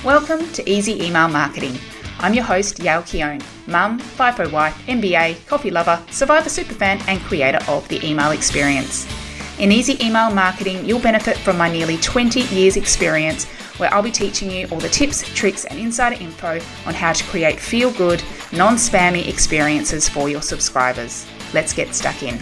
Welcome to Easy Email Marketing. I'm your host, Yale Keown, mum, FIFO wife, MBA, coffee lover, Survivor superfan, and creator of the email experience. In Easy Email Marketing, you'll benefit from my nearly 20 years experience, where I'll be teaching you all the tips, tricks, and insider info on how to create feel-good, non-spammy experiences for your subscribers. Let's get stuck in.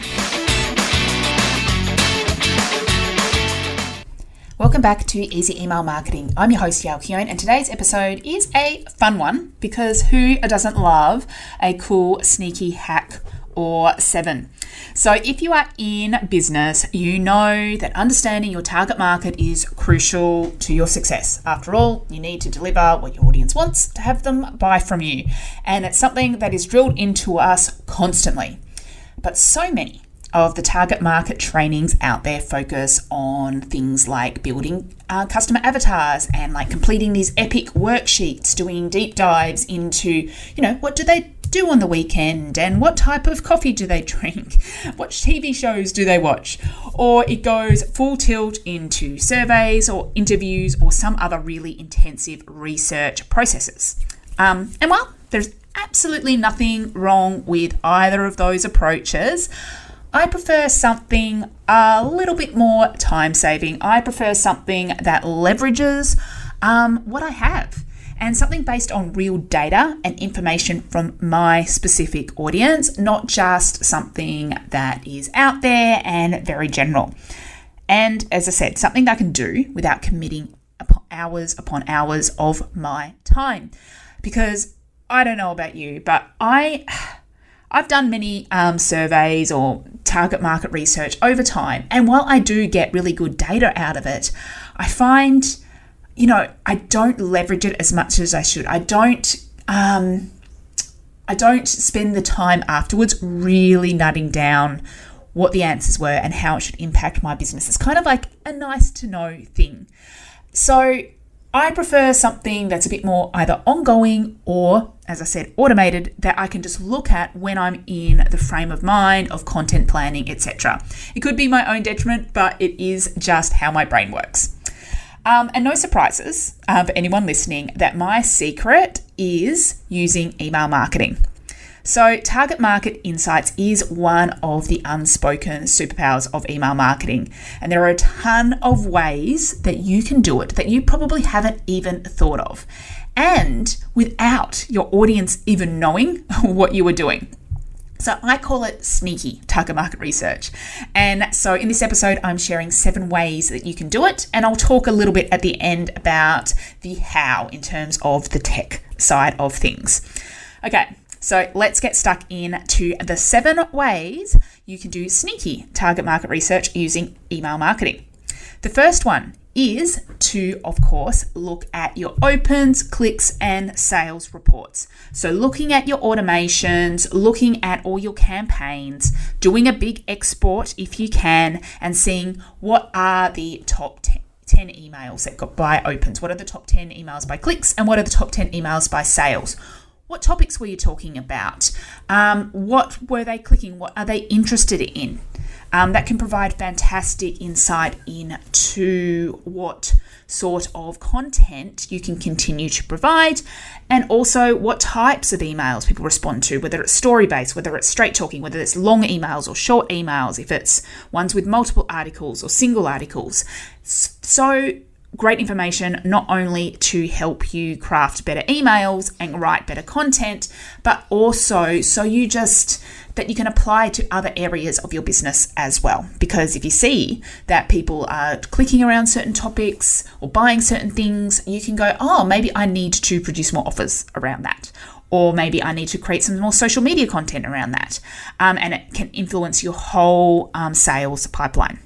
Welcome back to Easy Email Marketing. I'm your host, Yale Keown, and today's episode is a fun one because who doesn't love a cool, sneaky hack or 7? So if you are in business, you know that understanding your target market is crucial to your success. After all, you need to deliver what your audience wants to have them buy from you. And it's something that is drilled into us constantly. But so many of the target market trainings out there focus on things like building customer avatars and like completing these epic worksheets, doing deep dives into, what do they do on the weekend and what type of coffee do they drink, what TV shows do they watch, or it goes full tilt into surveys or interviews or some other really intensive research processes. And while there's absolutely nothing wrong with either of those approaches, I prefer something a little bit more time-saving. I prefer something that leverages what I have and something based on real data and information from my specific audience, not just something that is out there and very general. And as I said, something that I can do without committing hours upon hours of my time. Because I don't know about you, but I've done many surveys or target market research over time. And while I do get really good data out of it, I find, I don't leverage it as much as I should. I don't spend the time afterwards really nutting down what the answers were and how it should impact my business. It's kind of like a nice to know thing. So I prefer something that's a bit more either ongoing or, as I said, automated, that I can just look at when I'm in the frame of mind of content planning, etc. It could be my own detriment, but it is just how my brain works. And no surprises for anyone listening that my secret is using email marketing. So target market insights is one of the unspoken superpowers of email marketing. And there are a ton of ways that you can do it that you probably haven't even thought of, and without your audience even knowing what you were doing. So I call it sneaky target market research. And so in this episode, I'm sharing 7 ways that you can do it. And I'll talk a little bit at the end about the how in terms of the tech side of things. Okay. So let's get stuck into the 7 ways you can do sneaky target market research using email marketing. The first one is to, of course, look at your opens, clicks, and sales reports. So looking at your automations, looking at all your campaigns, doing a big export if you can, and seeing what are the top 10 emails that got by opens, what are the top 10 emails by clicks, and what are the top 10 emails by sales. What topics were you talking about? What were they clicking? What are they interested in? That can provide fantastic insight into what sort of content you can continue to provide, and also what types of emails people respond to, whether it's story-based, whether it's straight talking, whether it's long emails or short emails, if it's ones with multiple articles or single articles. So great information, not only to help you craft better emails and write better content, but also that you can apply to other areas of your business as well. Because if you see that people are clicking around certain topics or buying certain things, you can go, maybe I need to produce more offers around that. Or maybe I need to create some more social media content around that. And it can influence your whole sales pipeline.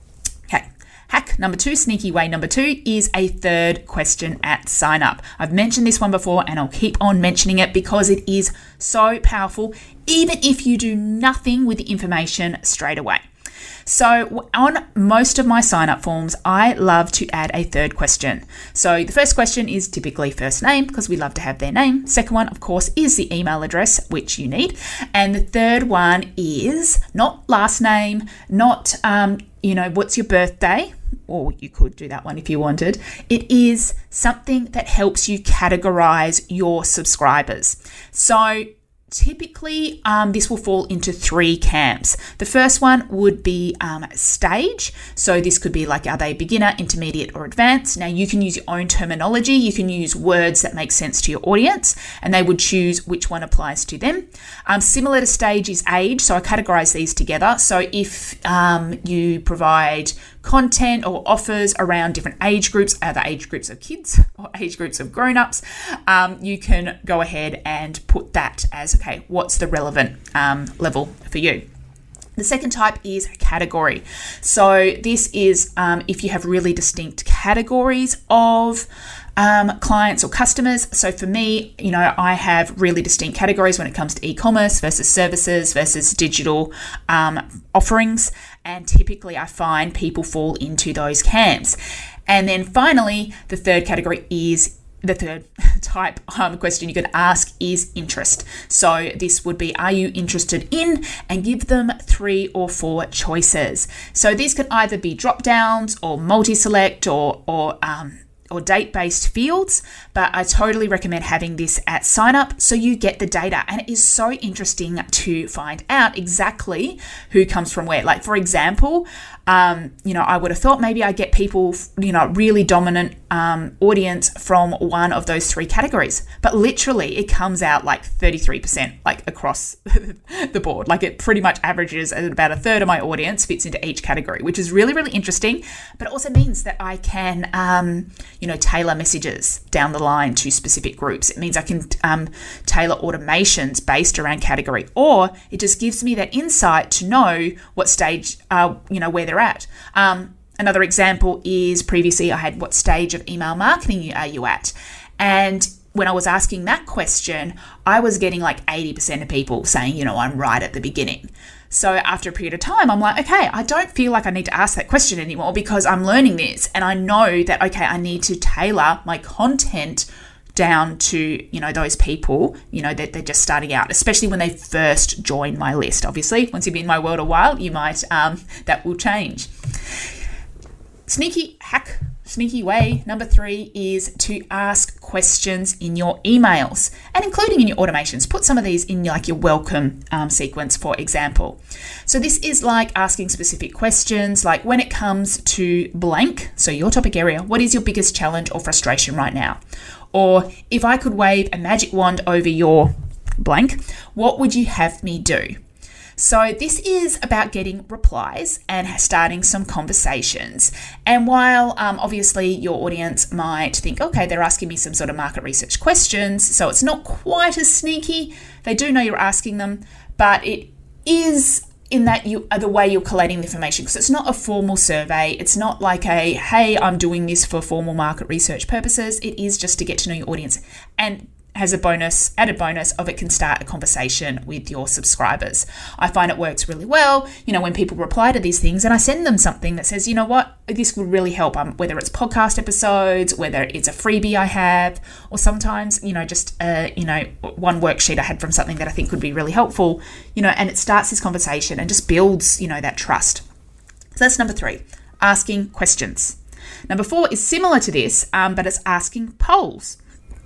Hack number 2, sneaky way number 2, is a third question at sign up. I've mentioned this one before and I'll keep on mentioning it because it is so powerful, even if you do nothing with the information straight away. So on most of my sign up forms, I love to add a third question. So the first question is typically first name because we love to have their name. Second one, of course, is the email address, which you need. And the third one is not last name, not what's your birthday? Or you could do that one if you wanted. It is something that helps you categorize your subscribers. So typically, this will fall into 3 camps. The first one would be stage. So this could be like, are they beginner, intermediate, or advanced? Now you can use your own terminology. You can use words that make sense to your audience, and they would choose which one applies to them. Similar to stage is age. So I categorize these together. So if you provide content or offers around different age groups, either age groups of kids or age groups of grown-ups, you can go ahead and put that as, okay, what's the relevant level for you? The second type is category. So this is if you have really distinct categories of clients or customers. So for me, I have really distinct categories when it comes to e-commerce versus services versus digital offerings. And typically I find people fall into those camps. And then finally, the third category is the third type question you could ask is interest. So this would be, are you interested in, and give them 3 or 4 choices. So these could either be drop downs or multi-select or date-based fields, but I totally recommend having this at sign up so you get the data. And it is so interesting to find out exactly who comes from where. Like, for example, I would have thought maybe I get people, really dominant audience from one of those 3 categories, but literally it comes out like 33%, like across the board. Like it pretty much averages at about a third of my audience fits into each category, which is really, really interesting. But it also means that I can, tailor messages down the line to specific groups. It means I can tailor automations based around category, or it just gives me that insight to know what stage, where they're at. Another example is previously I had, what stage of email marketing are you at? And when I was asking that question, I was getting like 80% of people saying, I'm right at the beginning. So after a period of time, I'm like, okay, I don't feel like I need to ask that question anymore because I'm learning this. And I know that, okay, I need to tailor my content down to, those people, that they're just starting out, especially when they first join my list. Obviously, once you've been in my world a while, you might, that will change. Sneaky way number 3 is to ask questions in your emails and including in your automations. Put some of these in like your welcome sequence, for example. So this is like asking specific questions, like when it comes to blank, so your topic area, what is your biggest challenge or frustration right now? Or if I could wave a magic wand over your blank, what would you have me do? So this is about getting replies and starting some conversations. And while obviously your audience might think, okay, they're asking me some sort of market research questions, so it's not quite as sneaky. They do know you're asking them, but it is in that you are the way you're collating the information, because it's not a formal survey. It's not like a, hey, I'm doing this for formal market research purposes. It is just to get to know your audience, and has a added bonus of it can start a conversation with your subscribers. I find it works really well, when people reply to these things and I send them something that says, this would really help, whether it's podcast episodes, whether it's a freebie I have, or sometimes, just, one worksheet I had from something that I think would be really helpful, and it starts this conversation and just builds, that trust. So that's number 3, asking questions. Number 4 is similar to this, but it's asking polls.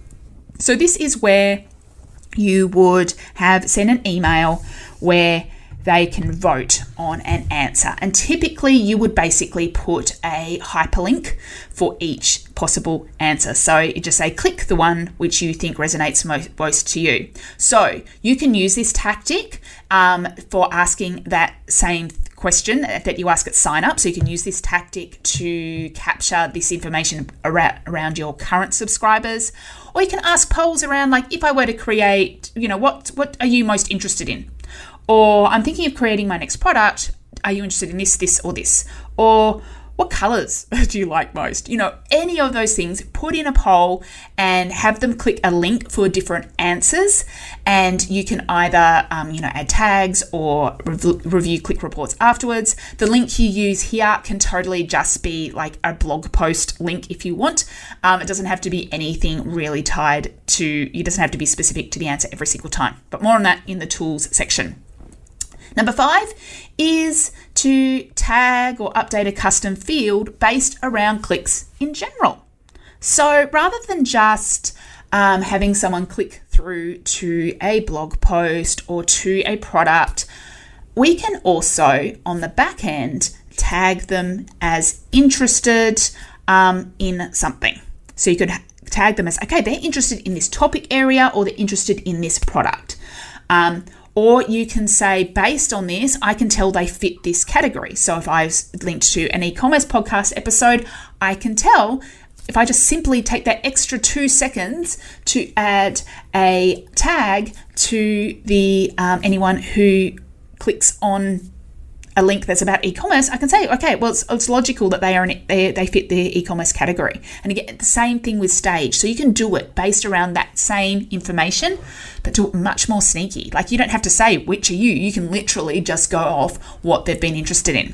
So this is where you would send an email where they can vote on an answer. And typically you would basically put a hyperlink for each possible answer. So you just say, click the one which you think resonates most to you. So you can use this tactic for asking that same question that you ask at sign up. So you can use this tactic to capture this information around your current subscribers. Or you can ask polls around, like, if I were to create, what are you most interested in? Or I'm thinking of creating my next product. Are you interested in this, or this? Or what colors do you like most? Any of those things, put in a poll and have them click a link for different answers. And you can either, add tags or review click reports afterwards. The link you use here can totally just be like a blog post link if you want. It doesn't have to be anything really tied to, it doesn't have to be specific to the answer every single time. But more on that in the tools section. Number 5 is to tag or update a custom field based around clicks in general. So rather than just having someone click through to a blog post or to a product, we can also, on the back end, tag them as interested in something. So you could tag them as, okay, they're interested in this topic area or they're interested in this product. Or you can say, based on this, I can tell they fit this category. So if I've linked to an e-commerce podcast episode, I can tell if I just simply take that extra 2 seconds to add a tag to the anyone who clicks on a link that's about e-commerce, I can say, okay, well, it's logical that they fit the e-commerce category. And again, the same thing with Stage. So you can do it based around that same information, but do it much more sneaky. Like, you don't have to say, which are you? You can literally just go off what they've been interested in.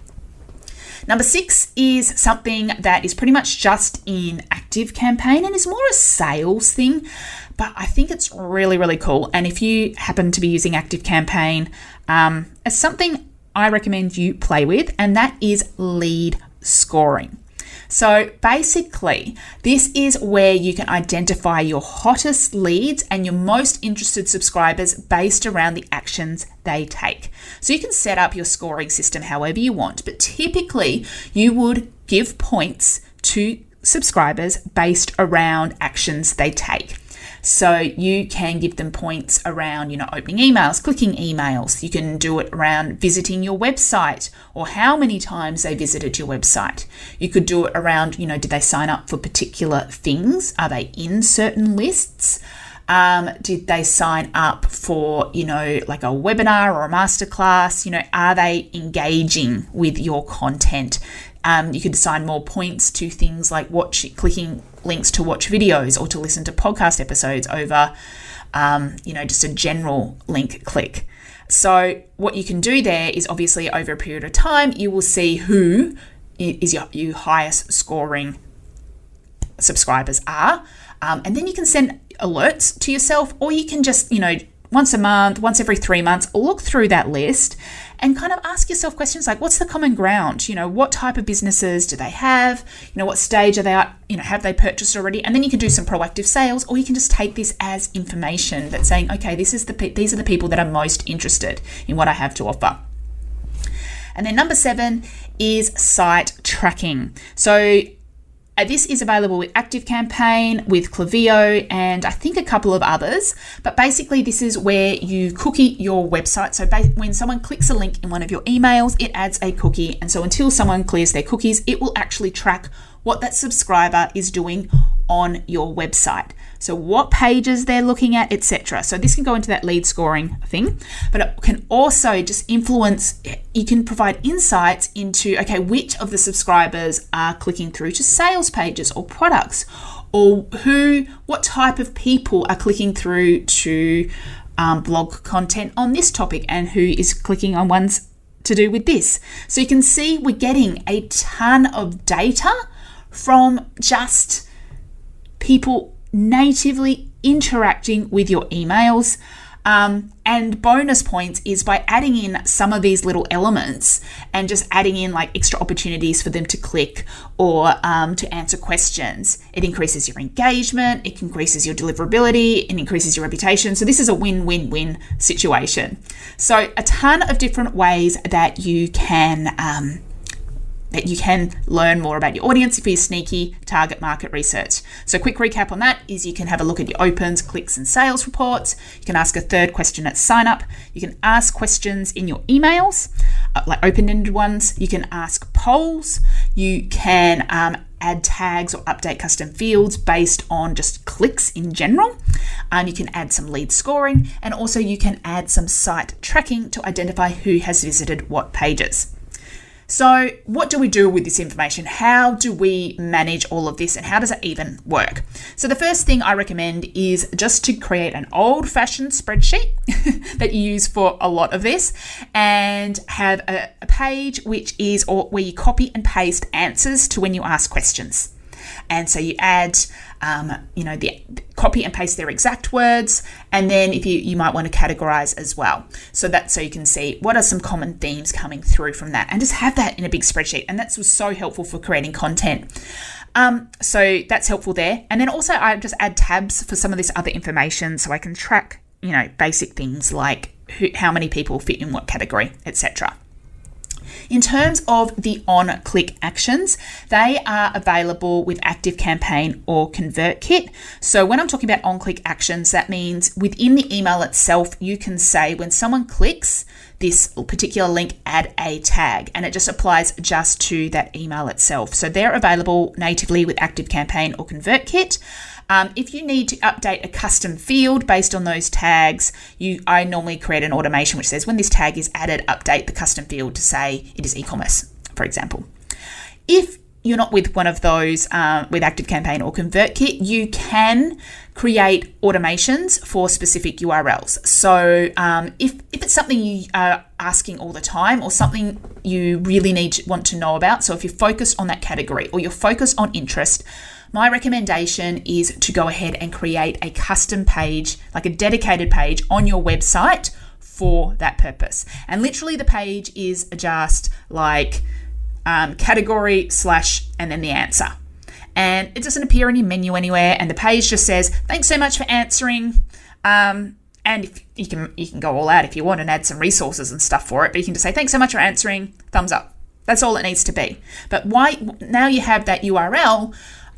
Number 6 is something that is pretty much just in ActiveCampaign and is more a sales thing, but I think it's really, really cool. And if you happen to be using ActiveCampaign, as something I recommend you play with, and that is lead scoring. So basically, this is where you can identify your hottest leads and your most interested subscribers based around the actions they take. So you can set up your scoring system however you want, but typically you would give points to subscribers based around actions they take. So you can give them points around, opening emails, clicking emails. You can do it around visiting your website or how many times they visited your website. You could do it around, did they sign up for particular things? Are they in certain lists? Did they sign up for, like a webinar or a masterclass? Are they engaging with your content? You could assign more points to things like clicking links to watch videos or to listen to podcast episodes over, just a general link click. So what you can do there is obviously over a period of time, you will see who is your highest scoring subscribers are. And then you can send alerts to yourself, or you can just, once a month, once every 3 months, look through that list and kind of ask yourself questions like, what's the common ground? What type of businesses do they have? What stage are they at? Have they purchased already? And then you can do some proactive sales, or you can just take this as information that's saying, okay, these are the people that are most interested in what I have to offer. And then number 7 is site tracking. So this is available with ActiveCampaign, with Klaviyo, and I think a couple of others. But basically, this is where you cookie your website. So when someone clicks a link in one of your emails, it adds a cookie. And so until someone clears their cookies, it will actually track what that subscriber is doing on your website. So what pages they're looking at, etc. So this can go into that lead scoring thing, but it can also just influence, you can provide insights into, okay, which of the subscribers are clicking through to sales pages or products, or what type of people are clicking through to blog content on this topic, and who is clicking on ones to do with this. So you can see we're getting a ton of data from just people natively interacting with your emails. And bonus points is by adding in some of these little elements and just adding in like extra opportunities for them to click or to answer questions. It increases your engagement, it increases your deliverability, it increases your reputation. So this is a win-win-win situation. So a ton of different ways that you can learn more about your audience for your sneaky target market research. So quick recap on that is you can have a look at your opens, clicks, and sales reports. You can ask a third question at sign up. You can ask questions in your emails, like open-ended ones. You can ask polls. You can add tags or update custom fields based on just clicks in general. You can add some lead scoring, and also you can add some site tracking to identify who has visited what pages. So what do we do with this information? How do we manage all of this, and how does it even work? So the first thing I recommend is just to create an old-fashioned spreadsheet that you use for a lot of this, and have a page which is where you copy and paste answers to when you ask questions. And so you add, the copy and paste their exact words. And then if you might want to categorize as well. So you can see what are some common themes coming through from that, and just have that in a big spreadsheet. And that's so helpful for creating content. So that's helpful there. And then also I just add tabs for some of this other information so I can track, basic things like how many people fit in what category, etc. In terms of the on-click actions, they are available with ActiveCampaign or ConvertKit. So when I'm talking about on-click actions, that means within the email itself, you can say when someone clicks this particular link, add a tag, and it just applies just to that email itself. So they're available natively with ActiveCampaign or ConvertKit. If you need to update a custom field based on those tags, I normally create an automation which says when this tag is added, update the custom field to say it is e-commerce, for example. If you're not with one of those with ActiveCampaign or ConvertKit, you can create automations for specific URLs. So if it's something you are asking all the time or something you really want to know about, so if you're focused on that category or you're focused on interest, my recommendation is to go ahead and create a custom page, like a dedicated page on your website for that purpose. And literally the page is just like category / and then the answer. And it doesn't appear in your menu anywhere. And the page just says, thanks so much for answering. And if you can go all out if you want and add some resources and stuff for it, but you can just say, thanks so much for answering, thumbs up. That's all it needs to be. But now you have that URL,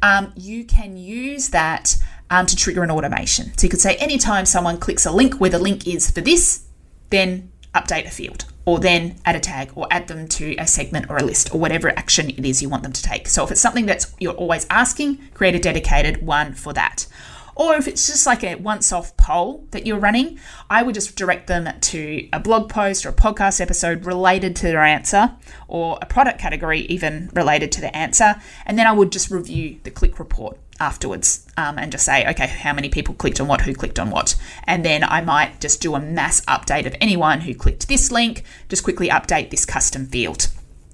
you can use that to trigger an automation. So you could say anytime someone clicks a link where the link is for this, then update a field, or then add a tag, or add them to a segment or a list, or whatever action it is you want them to take. So if it's something that's you're always asking, create a dedicated one for that. Or if it's just like a once-off poll that you're running, I would just direct them to a blog post or a podcast episode related to their answer, or a product category even related to the answer. And then I would just review the click report afterwards and just say, okay, how many people clicked on what, who clicked on what. And then I might just do a mass update of anyone who clicked this link, just quickly update this custom field.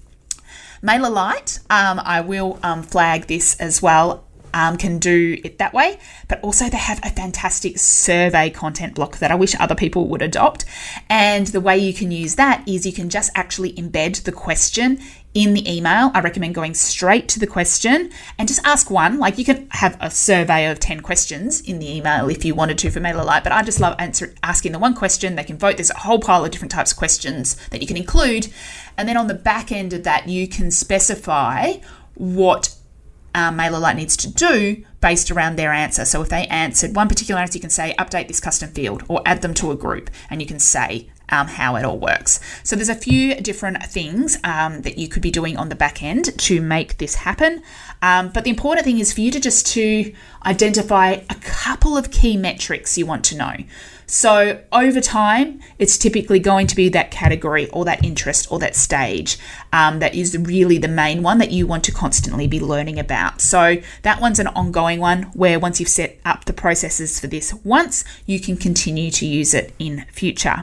MailerLite, I will flag this as well. Can do it that way, but also they have a fantastic survey content block that I wish other people would adopt. And the way you can use that is you can just actually embed the question in the email. I recommend going straight to the question and just ask one. Like you can have a survey of 10 questions in the email if you wanted to for MailerLite, but I just love asking the one question. They can vote. There's a whole pile of different types of questions that you can include. And then on the back end of that, you can specify what MailerLite needs to do based around their answer. So if they answered one particular answer, you can say update this custom field or add them to a group, and you can say how it all works. So there's a few different things that you could be doing on the back end to make this happen. But the important thing is for you to identify a couple of key metrics you want to know. So over time, it's typically going to be that category or that interest or that stage that is really the main one that you want to constantly be learning about. So that one's an ongoing one where once you've set up the processes for this once, you can continue to use it in future.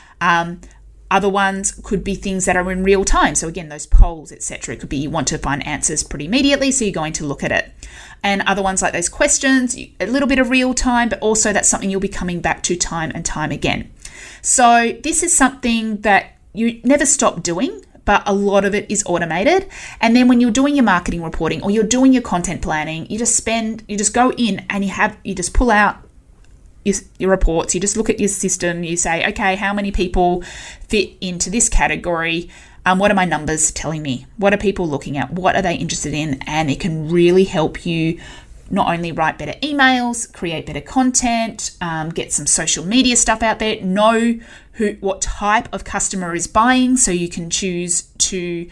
Other ones could be things that are in real time. So again, those polls, etc. It could be you want to find answers pretty immediately, so you're going to look at it. And other ones like those questions, a little bit of real time, but also that's something you'll be coming back to time and time again. So this is something that you never stop doing, but a lot of it is automated. And then when you're doing your marketing reporting or you're doing your content planning, you just go in and you just pull out your reports, you just look at your system, you say, okay, how many people fit into this category? What are my numbers telling me? What are people looking at? What are they interested in? And it can really help you not only write better emails, create better content, get some social media stuff out there, know what type of customer is buying, so you can choose to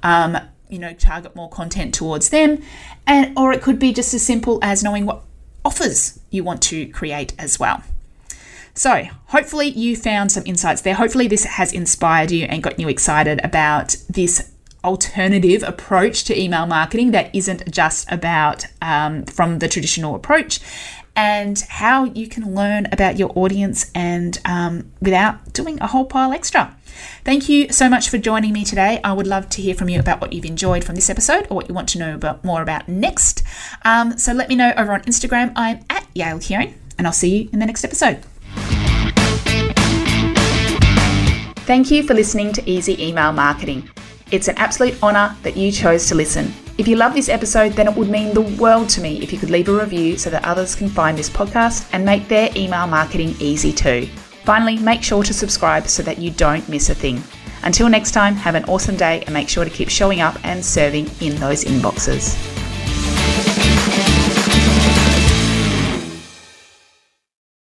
target more content towards them. Or it could be just as simple as knowing what offers you want to create as well. So hopefully you found some insights there. Hopefully this has inspired you and got you excited about this alternative approach to email marketing that isn't just about from the traditional approach. and how you can learn about your audience and without doing a whole pile extra. Thank you so much for joining me today. I would love to hear from you about what you've enjoyed from this episode or what you want to know more about next. So let me know over on Instagram. I'm at Yael Kieran, and I'll see you in the next episode. Thank you for listening to Easy Email Marketing. It's an absolute honour that you chose to listen. If you love this episode, then it would mean the world to me if you could leave a review so that others can find this podcast and make their email marketing easy too. Finally, make sure to subscribe so that you don't miss a thing. Until next time, have an awesome day and make sure to keep showing up and serving in those inboxes.